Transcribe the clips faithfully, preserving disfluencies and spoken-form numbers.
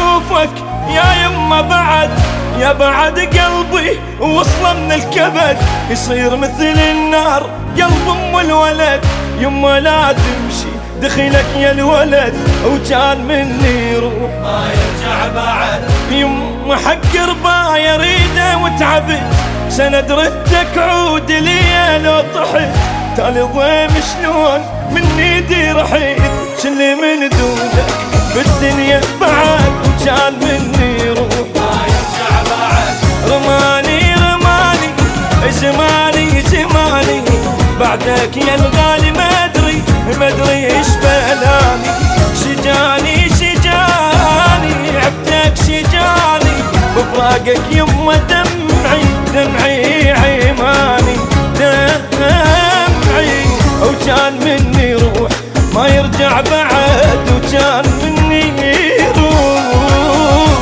اشوفك يا يما بعد، يا بعد قلبي وصله من الكبد يصير مثل النار قلب ام الولد. يما لا تمشي دخلك يا الولد وكان مني روح ما يرجع بعد. يما حق ربا يريده وتعبت سند ردك عود لي لو طحت. تالي ضيم شلون من ايدي رحيت شلي من دونك بالدنيا بعد وكان مني روح ما يرجع بعد. رماني رماني زماني زماني بعدك يا الغالي ما ادري ما ادري ايش بلاني. شجاني شجاني عبتك شجاني بفراقك يما دمعي دمعي عيماني دمعي وكان مني روح ما يرجع بعد وكان مني روح.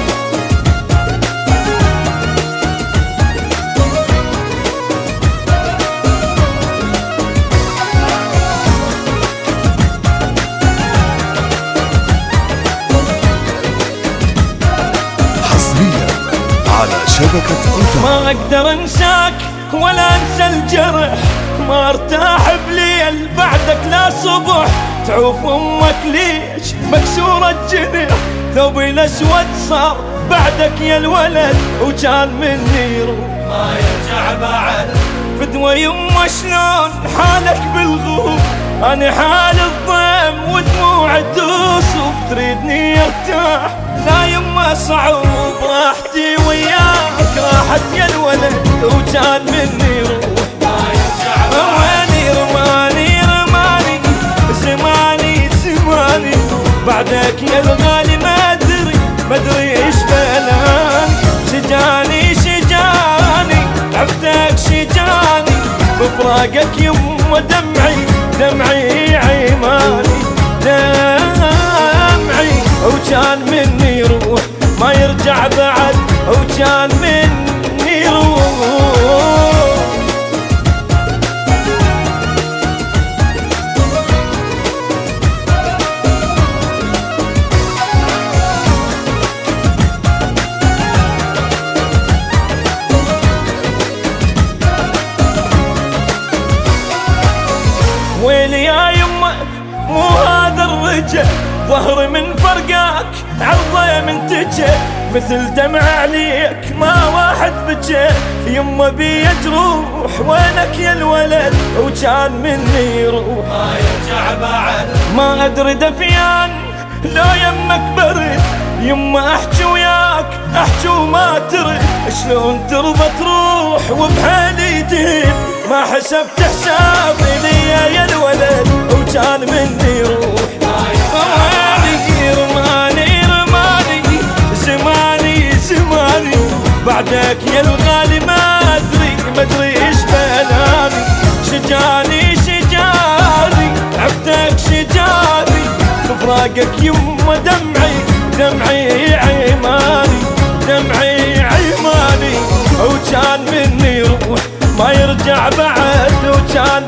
حصريا على شبكة أوتار. ما اقدر انساك ولا انسى الجرح، ما ارتاح بليل بعدك لا صبح. تعوف امك ليش مكسورة الجنح، ثوبي الاسود صار بعدك يا الولد وكان مني روح ما يرجع بعد. فدوى يما شلون حالك بالغوب، انا حال الضيم ودموع توصب. تريدني ارتاح لا يما صعوب، راحتي وياك راحت يا الولد وكان مني روح ما يرجع بعد. رماني رماني رماني زماني زماني بعدك يا الغالي ما ادري ما ادري ايش بلاني. شجاني شجاني عبتك شجاني بفراقك يما دمعي دمعي عيماني دمعي وكان مني روح ما يرجع بعد وكان مني روح. ويلي يا يما مو هذا الرجل، ظهري من فرقاك عرضه من تجي مثل دمع عليك ما واحد بجي. يما بي جروح وينك يا الولد وكان مني روح ما يرجع بعد. ما ادري دفيان لو يمك برد. يما احكي وياك احكي وما ترد، شلون ترضى تروح وبحالي تهب. ما حسبت حسابي لي يا الولد وكان مني روح رماني رماني رماني زماني زماني بعدك يا الغالي ما ادري ما ادري ايش بلاني. شجاني شجاني عبتك شجاني بفراقك يما دمعي دمعي عيماني دمعي عيماني وكان مني روح ما يرجع بعد وكان